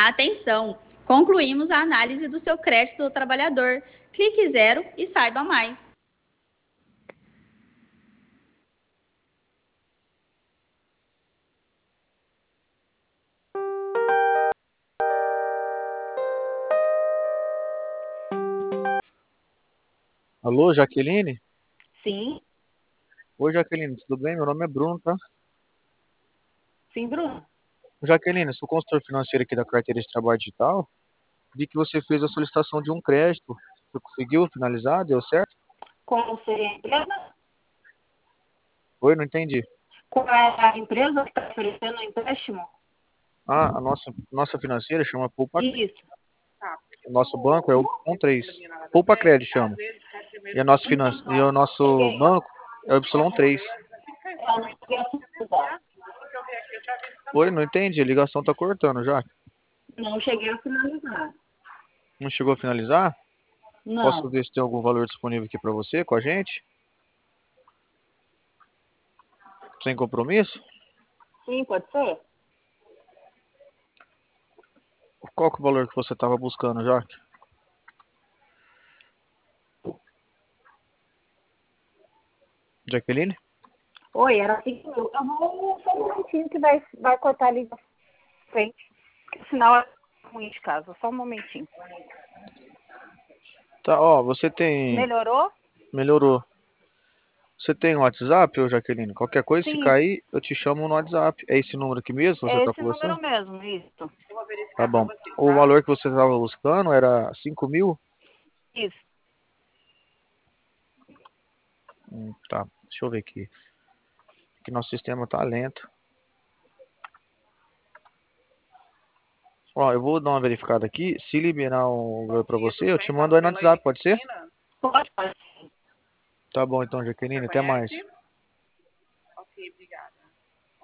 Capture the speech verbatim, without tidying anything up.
Atenção! Concluímos a análise do seu crédito do trabalhador. Clique zero e saiba mais. Alô, Jaqueline? Sim, Oi, Jaqueline, tudo bem? Meu nome é Bruno, tá? sim, Bruno. Jaqueline, sou consultor financeiro aqui da carteira de trabalho digital. Vi que você fez a solicitação de um crédito. Você conseguiu finalizar? Deu certo? Qual seria a empresa? Oi, não entendi. Qual é a empresa que está oferecendo o empréstimo? Ah, a nossa, nossa financeira chama Poupa. Isso. O nosso banco é o Y três. Poupa Crédito chama. E, a nossa finan... e o nosso Cheguei. banco é o Y três. Eu não cheguei a finalizar. Oi, não entendi. A ligação tá cortando já. Não cheguei a finalizar. Não chegou a finalizar? Posso Não. ver se tem algum valor disponível aqui para você, com a gente? Sem compromisso? Sim, pode ser? Qual que é o valor que você estava buscando, Jaque? Jaqueline? Oi, era cinco mil. Eu vou só um momentinho que vai, vai cortar ali na frente. Porque senão é ruim de casa. Só um momentinho. Tá, ó, você tem... Melhorou? Melhorou. Você tem um WhatsApp, ô Jaqueline? Qualquer coisa, se Sim, cair, eu te chamo no WhatsApp. É esse número aqui mesmo que você é tá esse número conversando? mesmo, isso. Tá bom. O valor que você estava buscando era cinco mil? Isso. Hum, tá, deixa eu ver aqui. Que nosso sistema tá lento. Ó, eu vou dar uma verificada aqui. Se liberar um valor pra você, eu te mando aí no WhatsApp, pode ser? Pode, pode. Tá bom então, Jaqueline, até mais.